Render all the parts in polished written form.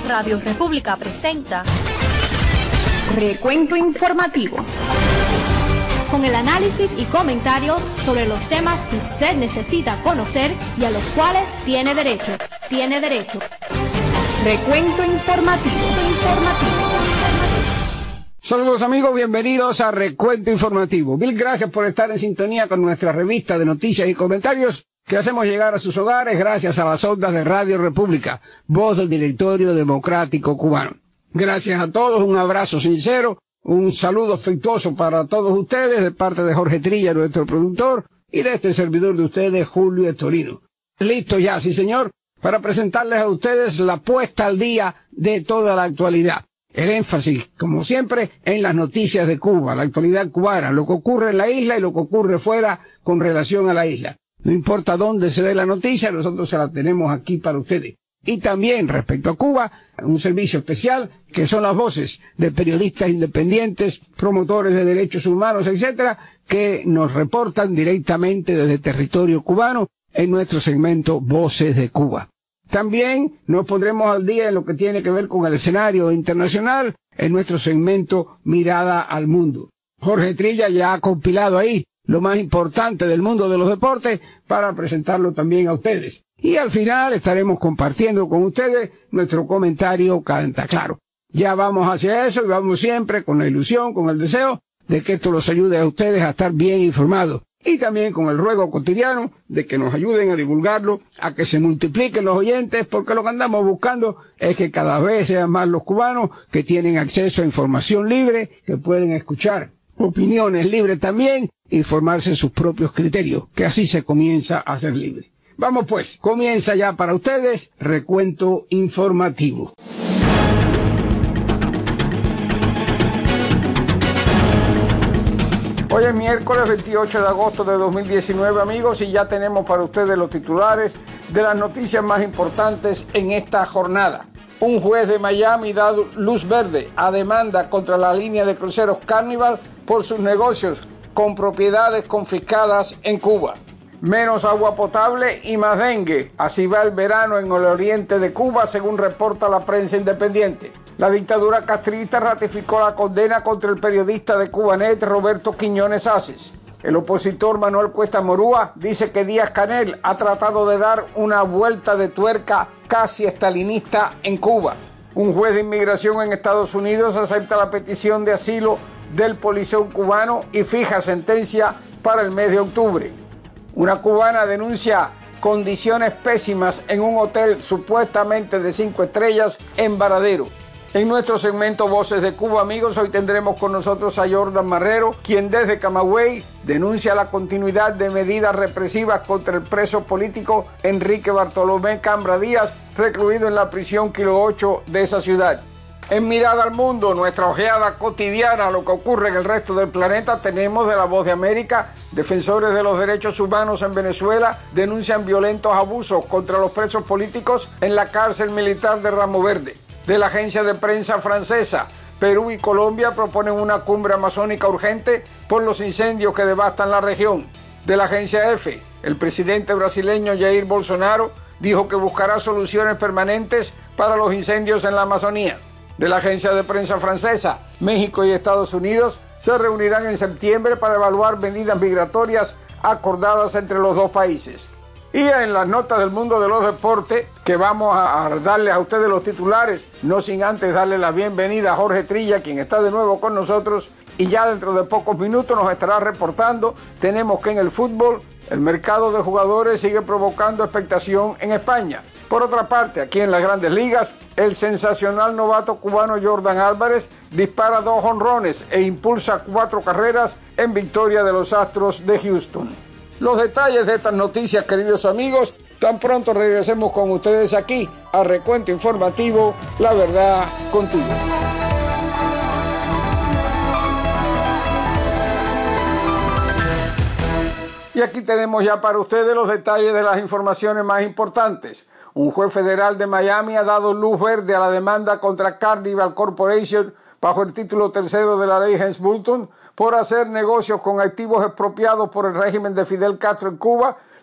Radio República presenta Recuento Informativo, con el análisis y comentarios sobre los temas que usted necesita conocer y a los cuales tiene derecho. Recuento Informativo. Saludos amigos, bienvenidos a Recuento Informativo. Mil gracias por estar en sintonía con nuestra revista de noticias y comentarios que hacemos llegar a sus hogares gracias a las ondas de Radio República, voz del Directorio Democrático Cubano. Gracias a todos, un abrazo sincero, un saludo afectuoso para todos ustedes de parte de Jorge Trilla, nuestro productor, y de este servidor de ustedes, Julio Estorino. Listo ya, sí señor, para presentarles a ustedes la puesta al día de toda la actualidad. El énfasis, como siempre, en las noticias de Cuba, la actualidad cubana, lo que ocurre en la isla y lo que ocurre fuera con relación a la isla. No importa dónde se dé la noticia, nosotros se la tenemos aquí para ustedes. Y también, respecto a Cuba, un servicio especial, que son las voces de periodistas independientes, promotores de derechos humanos, etcétera, que nos reportan directamente desde el territorio cubano en nuestro segmento Voces de Cuba. También nos pondremos al día en lo que tiene que ver con el escenario internacional en nuestro segmento Mirada al Mundo. Jorge Trilla ya ha compilado ahí lo más importante del mundo de los deportes para presentarlo también a ustedes. Y al final estaremos compartiendo con ustedes nuestro comentario Canta Claro. Ya vamos hacia eso y vamos siempre con la ilusión, con el deseo de que esto los ayude a ustedes a estar bien informados. Y también con el ruego cotidiano de que nos ayuden a divulgarlo, a que se multipliquen los oyentes, porque lo que andamos buscando es que cada vez sean más los cubanos que tienen acceso a información libre, que pueden escuchar opiniones libres también y formarse sus propios criterios, que así se comienza a ser libre. Vamos pues, comienza ya para ustedes Recuento Informativo. Hoy es miércoles 28 de agosto de 2019, amigos, y ya tenemos para ustedes los titulares de las noticias más importantes en esta jornada. Un juez de Miami da luz verde a demanda contra la línea de cruceros Carnival por sus negocios con propiedades confiscadas en Cuba. Menos agua potable y más dengue. Así va el verano en el oriente de Cuba, según reporta la prensa independiente. La dictadura castrista ratificó la condena contra el periodista de Cubanet Roberto Quiñones Aces. El opositor Manuel Cuesta Morúa dice que Díaz-Canel ha tratado de dar una vuelta de tuerca casi estalinista en Cuba. Un juez de inmigración en Estados Unidos acepta la petición de asilo del polizón cubano y fija sentencia para el mes de octubre. Una cubana denuncia condiciones pésimas en un hotel supuestamente de 5 estrellas en Varadero. En nuestro segmento Voces de Cuba, amigos, hoy tendremos con nosotros a Jordan Marrero, quien desde Camagüey denuncia la continuidad de medidas represivas contra el preso político Enrique Bartolomé Cambra Díaz, recluido en la prisión Kilo 8 de esa ciudad. En Mirada al Mundo, nuestra ojeada cotidiana a lo que ocurre en el resto del planeta, tenemos de La Voz de América: defensores de los derechos humanos en Venezuela denuncian violentos abusos contra los presos políticos en la cárcel militar de Ramo Verde. De la agencia de prensa francesa, Perú y Colombia proponen una cumbre amazónica urgente por los incendios que devastan la región. De la agencia EFE, el presidente brasileño Jair Bolsonaro dijo que buscará soluciones permanentes para los incendios en la Amazonía. De la agencia de prensa francesa, México y Estados Unidos se reunirán en septiembre para evaluar medidas migratorias acordadas entre los dos países. Y en las notas del mundo de los deportes, que vamos a darles a ustedes los titulares, no sin antes darle la bienvenida a Jorge Trilla, quien está de nuevo con nosotros y ya dentro de pocos minutos nos estará reportando. Tenemos que en el fútbol, el mercado de jugadores sigue provocando expectación en España. Por otra parte, aquí en las Grandes Ligas, el sensacional novato cubano Jordan Álvarez dispara 2 jonrones e impulsa 4 carreras en victoria de los Astros de Houston. Los detalles de estas noticias, queridos amigos, tan pronto regresemos con ustedes aquí a Recuento Informativo, La Verdad Contigo. Y aquí tenemos ya para ustedes los detalles de las informaciones más importantes. Un juez federal de Miami ha dado luz verde a la demanda contra Carnival Corporation bajo el título 3 de la ley Helms-Burton por hacer negocios con activos expropiados por el régimen de Fidel Castro en Cuba,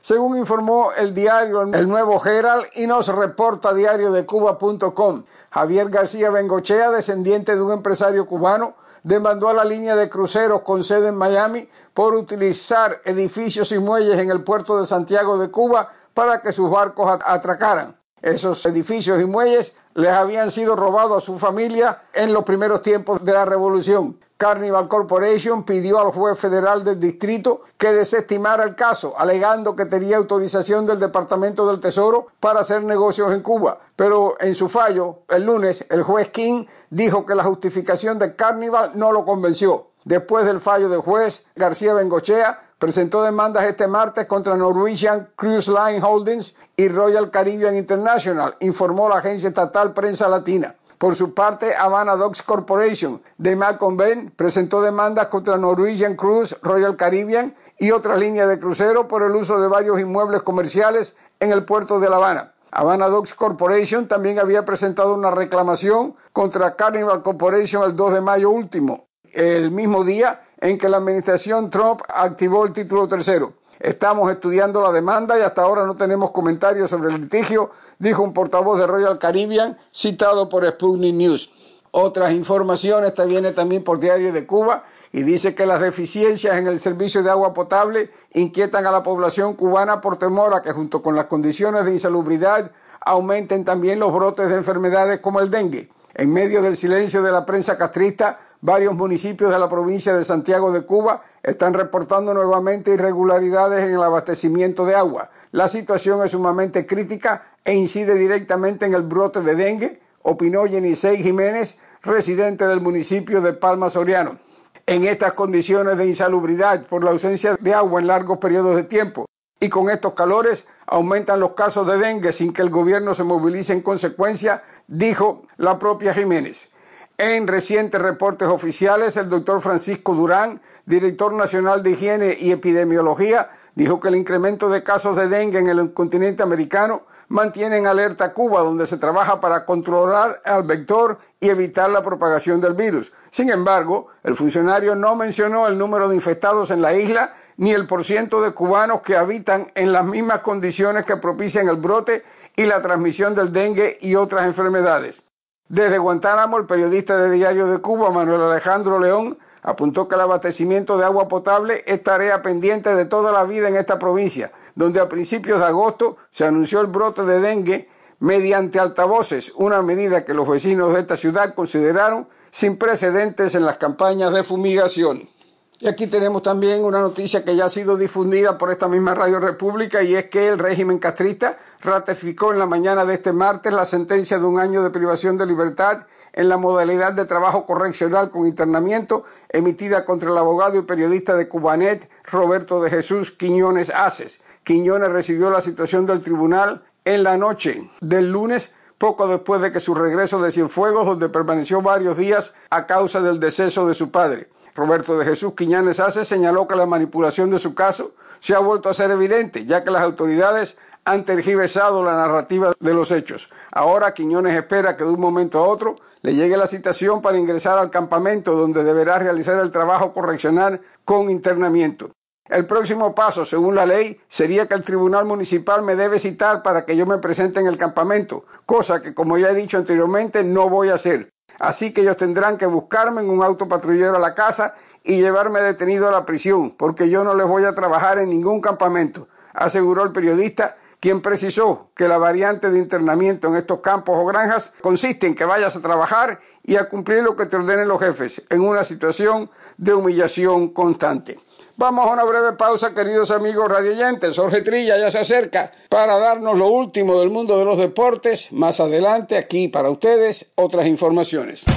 según informó el diario El Nuevo Herald y nos reporta diariodecuba.com. Javier García Bengochea, descendiente de un empresario cubano, demandó a la línea de cruceros con sede en Miami por utilizar edificios y muelles en el puerto de Santiago de Cuba para que sus barcos atracaran. Esos edificios y muelles les habían sido robados a su familia en los primeros tiempos de la revolución. Carnival Corporation pidió al juez federal del distrito que desestimara el caso, alegando que tenía autorización del Departamento del Tesoro para hacer negocios en Cuba. Pero en su fallo, el lunes, el juez King dijo que la justificación de Carnival no lo convenció. Después del fallo del juez, García Bengochea presentó demandas este martes contra Norwegian Cruise Line Holdings y Royal Caribbean International, informó la agencia estatal Prensa Latina. Por su parte, Havana Docks Corporation de Malcolm Benn presentó demandas contra Norwegian Cruise, Royal Caribbean y otras líneas de crucero por el uso de varios inmuebles comerciales en el puerto de La Habana. Havana Docks Corporation también había presentado una reclamación contra Carnival Corporation el 2 de mayo último, el mismo día en que la administración Trump activó el título tercero. Estamos estudiando la demanda y hasta ahora no tenemos comentarios sobre el litigio, dijo un portavoz de Royal Caribbean citado por Sputnik News. Otras informaciones, esta viene también por Diario de Cuba y dice que las deficiencias en el servicio de agua potable inquietan a la población cubana por temor a que junto con las condiciones de insalubridad aumenten también los brotes de enfermedades como el dengue. En medio del silencio de la prensa castrista, varios municipios de la provincia de Santiago de Cuba están reportando nuevamente irregularidades en el abastecimiento de agua. La situación es sumamente crítica e incide directamente en el brote de dengue, opinó Yenisei Jiménez, residente del municipio de Palma Soriano. En estas condiciones de insalubridad por la ausencia de agua en largos periodos de tiempo y con estos calores aumentan los casos de dengue sin que el gobierno se movilice en consecuencia, dijo la propia Jiménez. En recientes reportes oficiales, el doctor Francisco Durán, director nacional de Higiene y Epidemiología, dijo que el incremento de casos de dengue en el continente americano mantiene en alerta a Cuba, donde se trabaja para controlar al vector y evitar la propagación del virus. Sin embargo, el funcionario no mencionó el número de infectados en la isla ni el % de cubanos que habitan en las mismas condiciones que propician el brote y la transmisión del dengue y otras enfermedades. Desde Guantánamo, el periodista de Diario de Cuba, Manuel Alejandro León, apuntó que el abastecimiento de agua potable es tarea pendiente de toda la vida en esta provincia, donde a principios de agosto se anunció el brote de dengue mediante altavoces, una medida que los vecinos de esta ciudad consideraron sin precedentes en las campañas de fumigación. Y aquí tenemos también una noticia que ya ha sido difundida por esta misma Radio República, y es que el régimen castrista ratificó en la mañana de este martes la sentencia de 1 año de privación de libertad en la modalidad de trabajo correccional con internamiento emitida contra el abogado y periodista de Cubanet, Roberto de Jesús Quiñones Aces. Quiñones recibió la citación del tribunal en la noche del lunes, poco después de que su regreso de Cienfuegos, donde permaneció varios días a causa del deceso de su padre. Roberto de Jesús Quiñones Aces señaló que la manipulación de su caso se ha vuelto a ser evidente, ya que las autoridades han tergiversado la narrativa de los hechos. Ahora Quiñones espera que de un momento a otro le llegue la citación para ingresar al campamento, donde deberá realizar el trabajo correccional con internamiento. El próximo paso, según la ley, sería que el tribunal municipal me debe citar para que yo me presente en el campamento, cosa que, como ya he dicho anteriormente, no voy a hacer. Así que ellos tendrán que buscarme en un auto patrullero a la casa y llevarme detenido a la prisión, porque yo no les voy a trabajar en ningún campamento, aseguró el periodista, quien precisó que la variante de internamiento en estos campos o granjas consiste en que vayas a trabajar y a cumplir lo que te ordenen los jefes, en una situación de humillación constante. Vamos a una breve pausa, queridos amigos radioyentes. Jorge Trilla ya se acerca para darnos lo último del mundo de los deportes. Más adelante, aquí para ustedes, otras informaciones.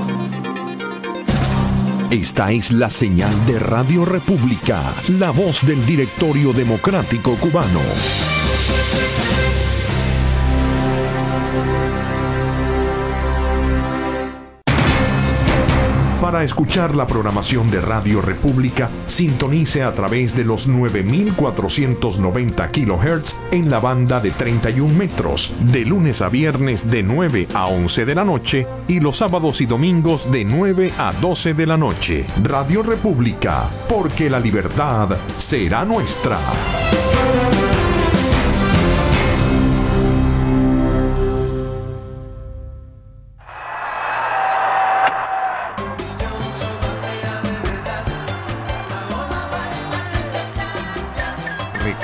Esta es la señal de Radio República, la voz del Directorio Democrático Cubano. Para escuchar la programación de Radio República, sintonice a través de los 9.490 kHz en la banda de 31 metros, de lunes a viernes de 9 a 11 de la noche y los sábados y domingos de 9 a 12 de la noche. Radio República, porque la libertad será nuestra.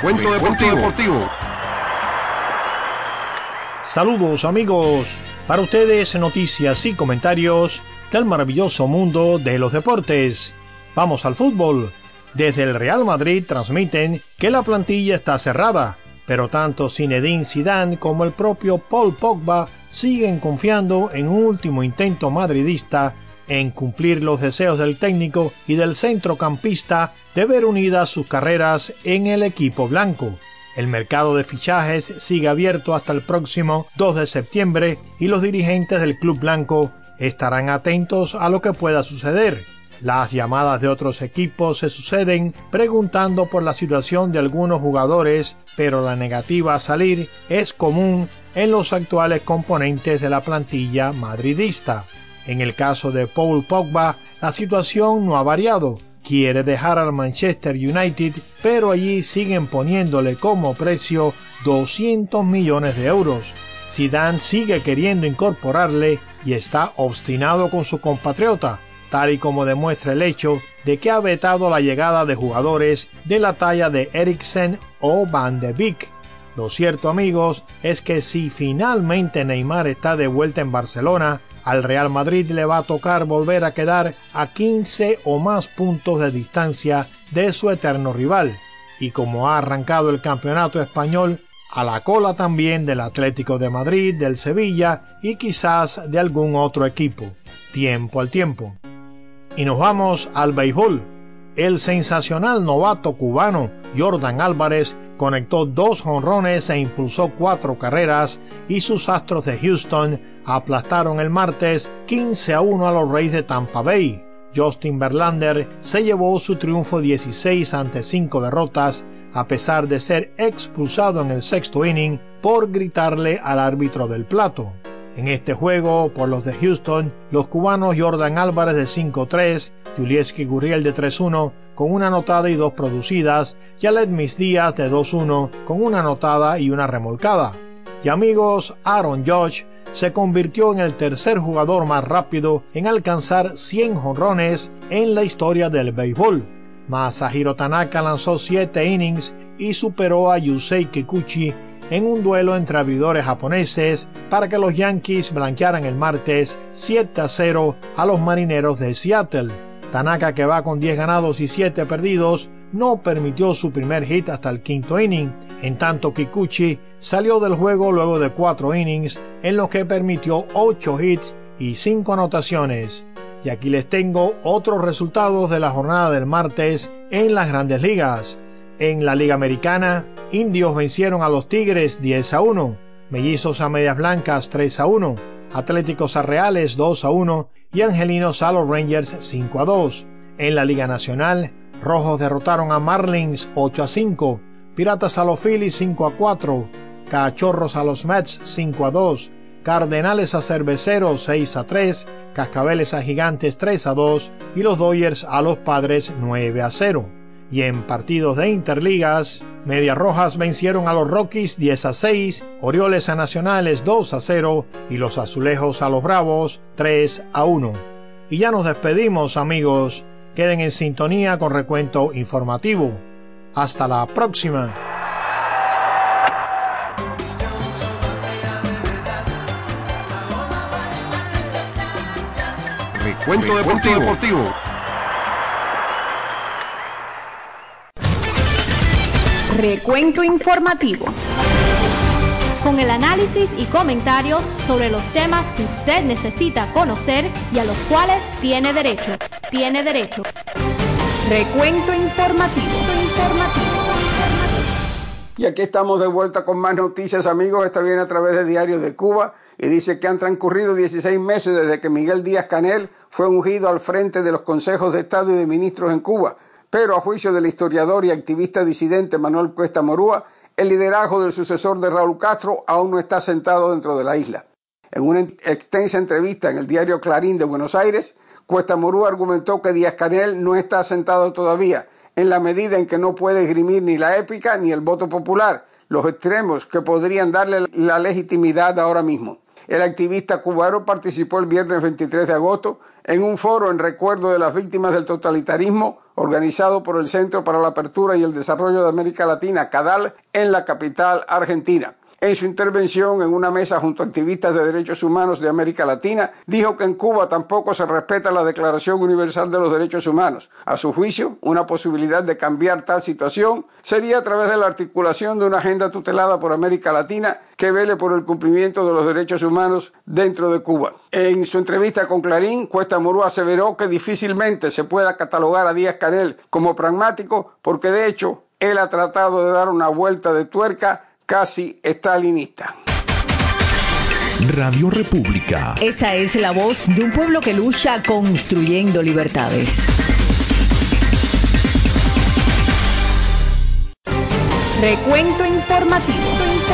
Recuento deportivo. Saludos amigos, para ustedes noticias y comentarios del maravilloso mundo de los deportes. Vamos al fútbol. Desde el Real Madrid transmiten que la plantilla está cerrada, pero tanto Zinedine Zidane como el propio Paul Pogba siguen confiando en un último intento madridista en cumplir los deseos del técnico y del centrocampista de ver unidas sus carreras en el equipo blanco. El mercado de fichajes sigue abierto hasta el próximo 2 de septiembre y los dirigentes del club blanco estarán atentos a lo que pueda suceder. Las llamadas de otros equipos se suceden preguntando por la situación de algunos jugadores, pero la negativa a salir es común en los actuales componentes de la plantilla madridista. En el caso de Paul Pogba, la situación no ha variado. Quiere dejar al Manchester United, pero allí siguen poniéndole como precio 200 millones de euros. Zidane sigue queriendo incorporarle y está obstinado con su compatriota, tal y como demuestra el hecho de que ha vetado la llegada de jugadores de la talla de Eriksen o Van de Beek. Lo cierto, amigos, es que si finalmente Neymar está de vuelta en Barcelona, al Real Madrid le va a tocar volver a quedar a 15 o más puntos de distancia de su eterno rival, y como ha arrancado el campeonato español, a la cola también del Atlético de Madrid, del Sevilla y quizás de algún otro equipo. Tiempo al tiempo. Y nos vamos al béisbol. El sensacional novato cubano Yordan Álvarez conectó 2 jonrones e impulsó 4 carreras y sus Astros de Houston aplastaron el martes 15-1 a los Rays de Tampa Bay. Justin Verlander se llevó su triunfo 16 ante 5 derrotas a pesar de ser expulsado en el 6º inning por gritarle al árbitro del plato. En este juego, por los de Houston, los cubanos Yordan Álvarez de 5-3, Yulieski Gurriel de 3-1 con una anotada y 2 producidas, y Aledmys Díaz de 2-1 con una anotada y una remolcada. Y amigos, Aaron Judge se convirtió en el tercer jugador más rápido en alcanzar 100 jonrones en la historia del béisbol. Masahiro Tanaka lanzó 7 innings y superó a Yusei Kikuchi en un duelo entre abridores japoneses para que los Yankees blanquearan el martes 7-0 a los Marineros de Seattle. Tanaka, que va con 10 ganados y 7 perdidos, no permitió su primer hit hasta el 5º inning, en tanto Kikuchi salió del juego luego de 4 innings, en los que permitió 8 hits y 5 anotaciones. Y aquí les tengo otros resultados de la jornada del martes en las Grandes Ligas. En la Liga Americana, Indios vencieron a los Tigres 10-1, Mellizos a Medias Blancas 3-1, Atléticos a Reales 2-1 y Angelinos a los Rangers 5-2. En la Liga Nacional, Rojos derrotaron a Marlins 8-5, Piratas a los Phillies 5-4, Cachorros a los Mets 5-2, Cardenales a Cerveceros 6-3, Cascabeles a Gigantes 3-2 y los Dodgers a los Padres 9-0. Y en partidos de Interligas, Medias Rojas vencieron a los Rockies 10-6, Orioles a Nacionales 2-0 y los Azulejos a los Bravos 3-1. Y ya nos despedimos, amigos. Queden en sintonía con Recuento Informativo. Hasta la próxima. Recuento deportivo. Recuento informativo. Con el análisis y comentarios sobre los temas que usted necesita conocer y a los cuales tiene derecho. Recuento informativo. Y aquí estamos de vuelta con más noticias, amigos. Esta viene a través de Diario de Cuba y dice que han transcurrido 16 meses desde que Miguel Díaz-Canel fue ungido al frente de los consejos de Estado y de ministros en Cuba. Pero a juicio del historiador y activista disidente Manuel Cuesta Morúa, el liderazgo del sucesor de Raúl Castro aún no está sentado dentro de la isla. En una extensa entrevista en el diario Clarín de Buenos Aires, Cuesta Morúa argumentó que Díaz-Canel no está asentado todavía, en la medida en que no puede esgrimir ni la épica ni el voto popular, los extremos que podrían darle la legitimidad ahora mismo. El activista cubano participó el viernes 23 de agosto en un foro en recuerdo de las víctimas del totalitarismo organizado por el Centro para la Apertura y el Desarrollo de América Latina, CADAL, en la capital argentina. En su intervención en una mesa junto a activistas de derechos humanos de América Latina, dijo que en Cuba tampoco se respeta la Declaración Universal de los Derechos Humanos. A su juicio, una posibilidad de cambiar tal situación sería a través de la articulación de una agenda tutelada por América Latina que vele por el cumplimiento de los derechos humanos dentro de Cuba. En su entrevista con Clarín, Cuesta Murú aseveró que difícilmente se pueda catalogar a Díaz-Canel como pragmático porque, de hecho, él ha tratado de dar una vuelta de tuerca casi estalinista. Radio República. Esa es la voz de un pueblo que lucha construyendo libertades. Recuento informativo.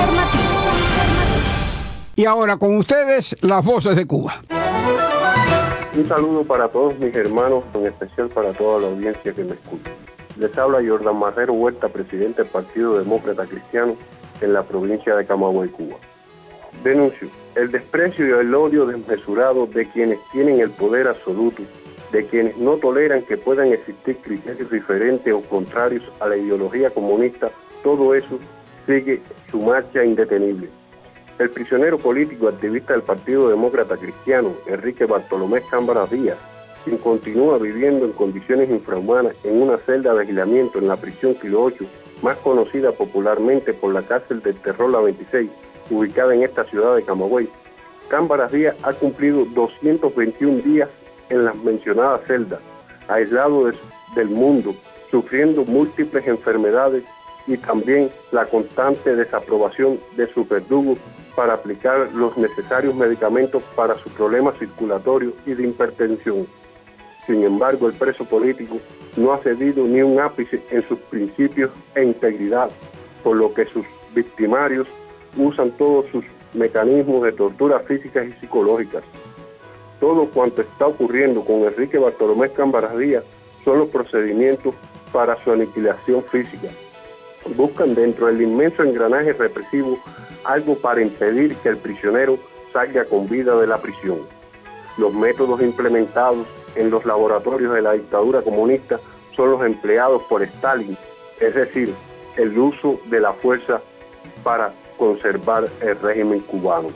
Y ahora con ustedes, las voces de Cuba. Un saludo para todos mis hermanos, en especial para toda la audiencia que me escucha. Les habla Jordan Marrero Huerta, presidente del Partido Demócrata Cristiano en la provincia de Camagüey, Cuba. Denuncio el desprecio y el odio desmesurado de quienes tienen el poder absoluto, de quienes no toleran que puedan existir criterios diferentes o contrarios a la ideología comunista. Todo eso sigue su marcha indetenible. El prisionero político activista del Partido Demócrata Cristiano, Enrique Bartolomé Cámbaras Díaz, quien continúa viviendo en condiciones infrahumanas en una celda de aislamiento en la prisión Kilo 8, más conocida popularmente por la cárcel del Terror La 26, ubicada en esta ciudad de Camagüey. Cámbaras Díaz ha cumplido 221 días en las mencionadas celdas, aislado del mundo, sufriendo múltiples enfermedades y también la constante desaprobación de sus verdugos para aplicar los necesarios medicamentos para su problema circulatorio y de hipertensión. Sin embargo, el preso político no ha cedido ni un ápice en sus principios e integridad, por lo que sus victimarios usan todos sus mecanismos de tortura físicas y psicológicas. Todo cuanto está ocurriendo con Enrique Bartolomé Cámbaras Díaz son los procedimientos para su aniquilación física. Buscan dentro del inmenso engranaje represivo algo para impedir que el prisionero salga con vida de la prisión. Los métodos implementados en los laboratorios de la dictadura comunista son los empleados por Stalin, es decir, el uso de la fuerza para conservar el régimen cubano.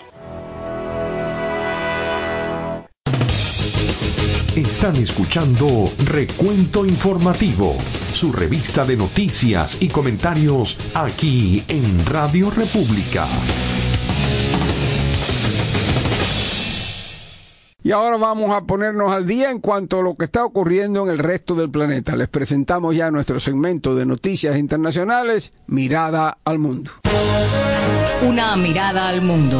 Están escuchando Recuento Informativo, su revista de noticias y comentarios aquí en Radio República. Y ahora vamos a ponernos al día en cuanto a lo que está ocurriendo en el resto del planeta. Les presentamos ya nuestro segmento de noticias internacionales, Mirada al Mundo. Una mirada al mundo.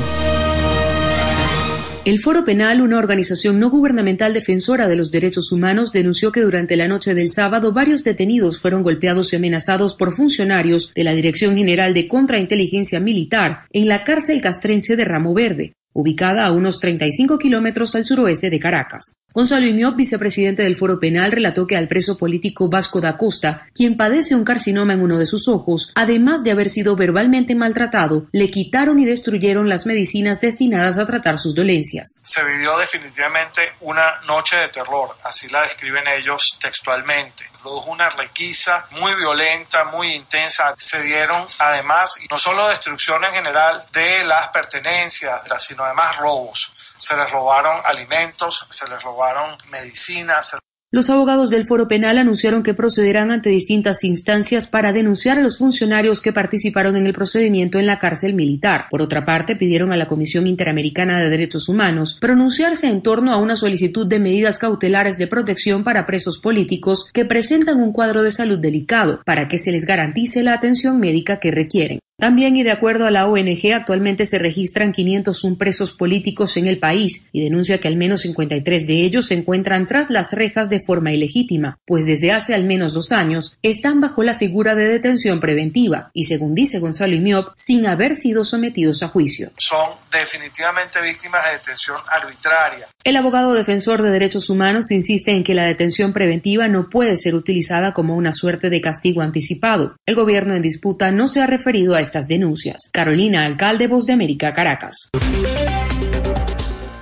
El Foro Penal, una organización no gubernamental defensora de los derechos humanos, denunció que durante la noche del sábado varios detenidos fueron golpeados y amenazados por funcionarios de la Dirección General de Contrainteligencia Militar en la cárcel castrense de Ramo Verde, ubicada a unos 35 kilómetros al suroeste de Caracas. Gonzalo Imiop, vicepresidente del Foro Penal, relató que al preso político Vasco da Costa, quien padece un carcinoma en uno de sus ojos, además de haber sido verbalmente maltratado, le quitaron y destruyeron las medicinas destinadas a tratar sus dolencias. Se vivió definitivamente una noche de terror, así la describen ellos textualmente. Produjo una requisa muy violenta, muy intensa. Se dieron además no solo destrucción en general de las pertenencias, sino además robos. Se les robaron alimentos, se les robaron medicinas. Los abogados del Foro Penal anunciaron que procederán ante distintas instancias para denunciar a los funcionarios que participaron en el procedimiento en la cárcel militar. Por otra parte, pidieron a la Comisión Interamericana de Derechos Humanos pronunciarse en torno a una solicitud de medidas cautelares de protección para presos políticos que presentan un cuadro de salud delicado, para que se les garantice la atención médica que requieren. También, y de acuerdo a la ONG, actualmente se registran 501 presos políticos en el país y denuncia que al menos 53 de ellos se encuentran tras las rejas de forma ilegítima, pues desde hace al menos 2 años están bajo la figura de detención preventiva y, según dice Gonzalo Imiop, sin haber sido sometidos a juicio. Son definitivamente víctimas de detención arbitraria. El abogado defensor de derechos humanos insiste en que la detención preventiva no puede ser utilizada como una suerte de castigo anticipado. El gobierno en disputa no se ha referido a estas denuncias. Carolina Alcalde, Voz de América, Caracas.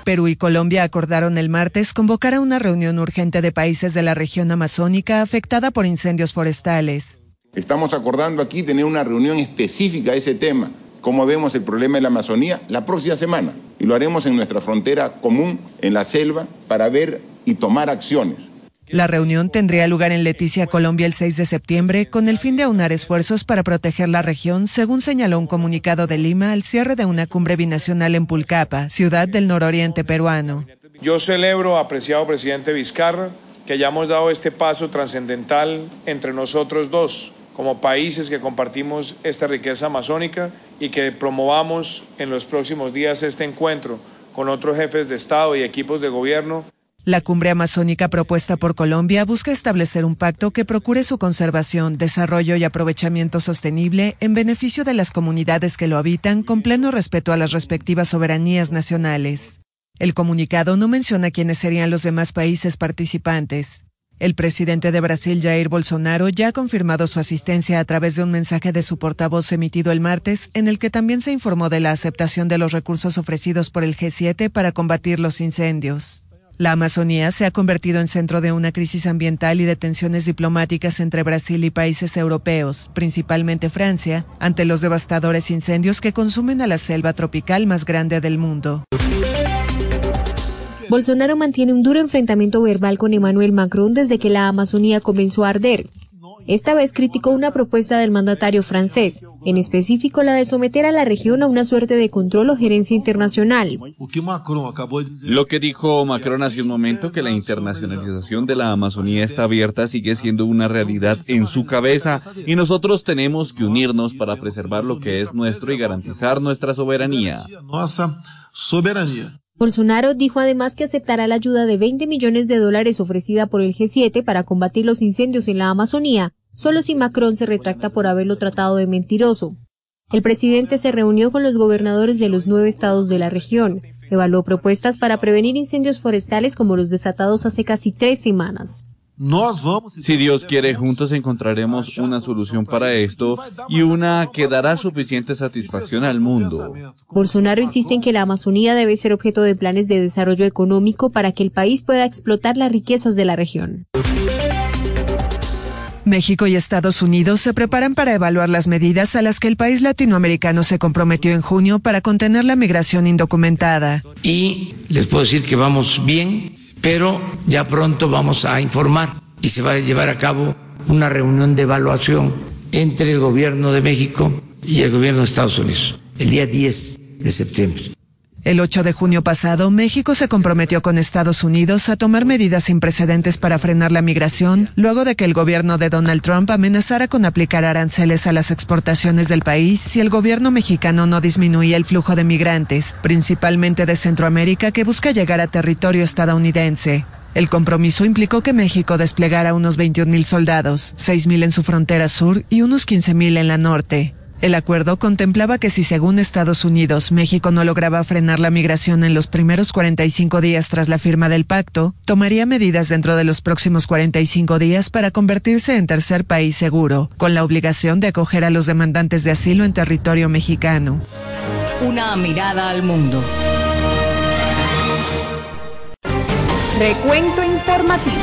Perú y Colombia acordaron el martes convocar a una reunión urgente de países de la región amazónica afectada por incendios forestales. Estamos acordando aquí tener una reunión específica de ese tema, cómo vemos el problema de la Amazonía, la próxima semana. Y lo haremos en nuestra frontera común, en la selva, para ver y tomar acciones. La reunión tendría lugar en Leticia, Colombia, el 6 de septiembre, con el fin de aunar esfuerzos para proteger la región, según señaló un comunicado de Lima al cierre de una cumbre binacional en Pulcapa, ciudad del nororiente peruano. Yo celebro, apreciado presidente Vizcarra, que hayamos dado este paso trascendental entre nosotros dos, como países que compartimos esta riqueza amazónica, y que promovamos en los próximos días este encuentro con otros jefes de Estado y equipos de gobierno. La cumbre amazónica propuesta por Colombia busca establecer un pacto que procure su conservación, desarrollo y aprovechamiento sostenible en beneficio de las comunidades que lo habitan, con pleno respeto a las respectivas soberanías nacionales. El comunicado no menciona quiénes serían los demás países participantes. El presidente de Brasil, Jair Bolsonaro, ya ha confirmado su asistencia a través de un mensaje de su portavoz emitido el martes, en el que también se informó de la aceptación de los recursos ofrecidos por el G7 para combatir los incendios. La Amazonía se ha convertido en centro de una crisis ambiental y de tensiones diplomáticas entre Brasil y países europeos, principalmente Francia, ante los devastadores incendios que consumen a la selva tropical más grande del mundo. Bolsonaro mantiene un duro enfrentamiento verbal con Emmanuel Macron desde que la Amazonía comenzó a arder. Esta vez criticó una propuesta del mandatario francés, en específico la de someter a la región a una suerte de control o gerencia internacional. Lo que dijo Macron hace un momento, que la internacionalización de la Amazonía está abierta, sigue siendo una realidad en su cabeza, y nosotros tenemos que unirnos para preservar lo que es nuestro y garantizar nuestra soberanía. Bolsonaro dijo además que aceptará la ayuda de $20 millones ofrecida por el G7 para combatir los incendios en la Amazonía, solo si Macron se retracta por haberlo tratado de mentiroso. El presidente se reunió con los gobernadores de los 9 estados de la región, evaluó propuestas para prevenir incendios forestales como los desatados hace casi 3 semanas. Si Dios quiere, juntos encontraremos una solución para esto y una que dará suficiente satisfacción al mundo. Bolsonaro insiste en que la Amazonía debe ser objeto de planes de desarrollo económico para que el país pueda explotar las riquezas de la región. México y Estados Unidos se preparan para evaluar las medidas a las que el país latinoamericano se comprometió en junio para contener la migración indocumentada. Y les puedo decir que vamos bien, pero ya pronto vamos a informar y se va a llevar a cabo una reunión de evaluación entre el gobierno de México y el gobierno de Estados Unidos, el día 10 de septiembre. El 8 de junio pasado, México se comprometió con Estados Unidos a tomar medidas sin precedentes para frenar la migración, luego de que el gobierno de Donald Trump amenazara con aplicar aranceles a las exportaciones del país si el gobierno mexicano no disminuía el flujo de migrantes, principalmente de Centroamérica, que busca llegar a territorio estadounidense. El compromiso implicó que México desplegara unos 21,000 soldados, 6,000 en su frontera sur y unos 15,000 en la norte. El acuerdo contemplaba que si, según Estados Unidos, México no lograba frenar la migración en los primeros 45 días tras la firma del pacto, tomaría medidas dentro de los próximos 45 días para convertirse en tercer país seguro, con la obligación de acoger a los demandantes de asilo en territorio mexicano. Una mirada al mundo. Recuento informativo.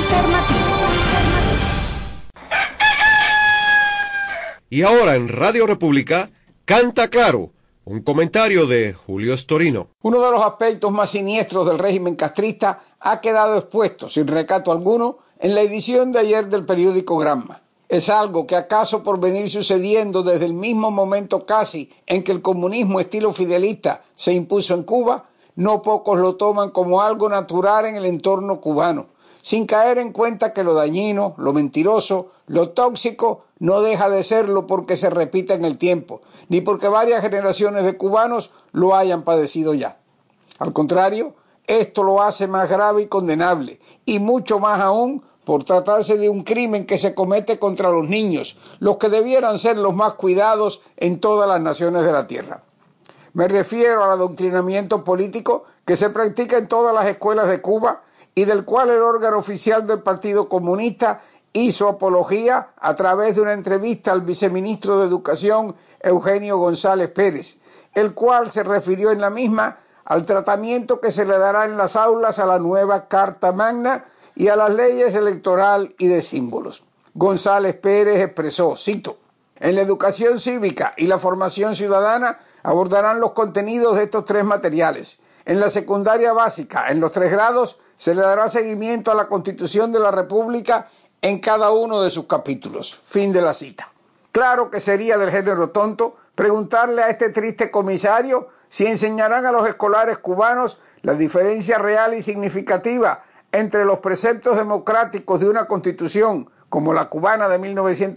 Y ahora en Radio República, Canta Claro, un comentario de Julio Storino. Uno de los aspectos más siniestros del régimen castrista ha quedado expuesto, sin recato alguno, en la edición de ayer del periódico Granma. Es algo que acaso por venir sucediendo desde el mismo momento casi en que el comunismo estilo fidelista se impuso en Cuba, no pocos lo toman como algo natural en el entorno cubano, sin caer en cuenta que lo dañino, lo mentiroso, lo tóxico no deja de serlo porque se repita en el tiempo, ni porque varias generaciones de cubanos lo hayan padecido ya. Al contrario, esto lo hace más grave y condenable, y mucho más aún por tratarse de un crimen que se comete contra los niños, los que debieran ser los más cuidados en todas las naciones de la tierra. Me refiero al adoctrinamiento político que se practica en todas las escuelas de Cuba y del cual el órgano oficial del Partido Comunista hizo apología a través de una entrevista al viceministro de Educación, Eugenio González Pérez, el cual se refirió en la misma al tratamiento que se le dará en las aulas a la nueva Carta Magna y a las leyes electoral y de símbolos. González Pérez expresó, cito, en la educación cívica y la formación ciudadana abordarán los contenidos de estos 3 materiales. En la secundaria básica, en los 3 grados, se le dará seguimiento a la Constitución de la República en cada uno de sus capítulos. Fin de la cita. Claro que sería del género tonto preguntarle a este triste comisario si enseñarán a los escolares cubanos la diferencia real y significativa entre los preceptos democráticos de una constitución como la cubana de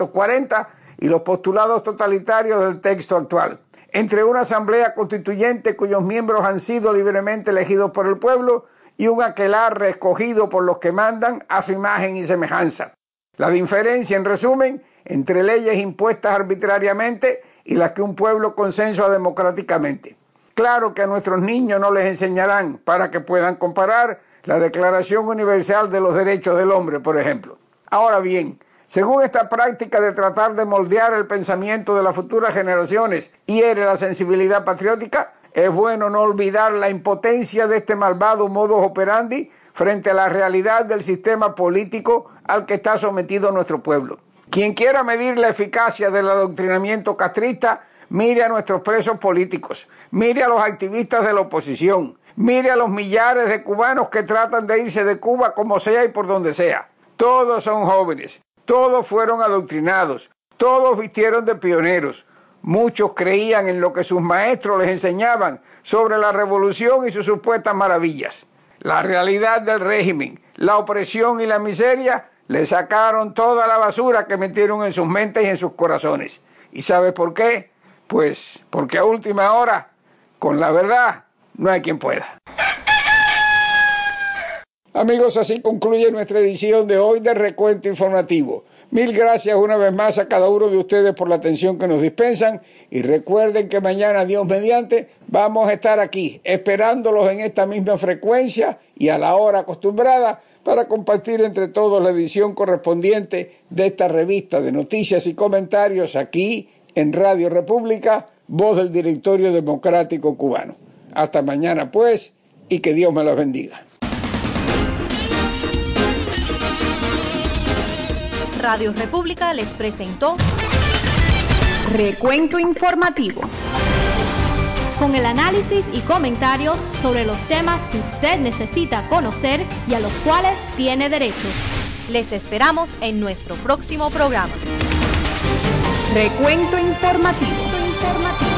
1940 y los postulados totalitarios del texto actual, entre una asamblea constituyente cuyos miembros han sido libremente elegidos por el pueblo y un aquelarre escogido por los que mandan a su imagen y semejanza. La diferencia, en resumen, entre leyes impuestas arbitrariamente y las que un pueblo consensua democráticamente. Claro que a nuestros niños no les enseñarán para que puedan comparar la Declaración Universal de los Derechos del Hombre, por ejemplo. Ahora bien, según esta práctica de tratar de moldear el pensamiento de las futuras generaciones hiere la sensibilidad patriótica, es bueno no olvidar la impotencia de este malvado modus operandi frente a la realidad del sistema político al que está sometido nuestro pueblo. Quien quiera medir la eficacia del adoctrinamiento castrista, mire a nuestros presos políticos, mire a los activistas de la oposición, mire a los millares de cubanos que tratan de irse de Cuba como sea y por donde sea. Todos son jóvenes, todos fueron adoctrinados, todos vistieron de pioneros. Muchos creían en lo que sus maestros les enseñaban sobre la revolución y sus supuestas maravillas. La realidad del régimen, la opresión y la miseria le sacaron toda la basura que metieron en sus mentes y en sus corazones. ¿Y sabe por qué? Pues porque a última hora, con la verdad, no hay quien pueda. Amigos, así concluye nuestra edición de hoy de Recuento Informativo. Mil gracias una vez más a cada uno de ustedes por la atención que nos dispensan y recuerden que mañana, Dios mediante, vamos a estar aquí esperándolos en esta misma frecuencia y a la hora acostumbrada para compartir entre todos la edición correspondiente de esta revista de noticias y comentarios aquí en Radio República, voz del Directorio Democrático Cubano. Hasta mañana pues y que Dios me los bendiga. Radio República les presentó Recuento Informativo, con el análisis y comentarios sobre los temas que usted necesita conocer y a los cuales tiene derecho. Les esperamos en nuestro próximo programa. Recuento Informativo.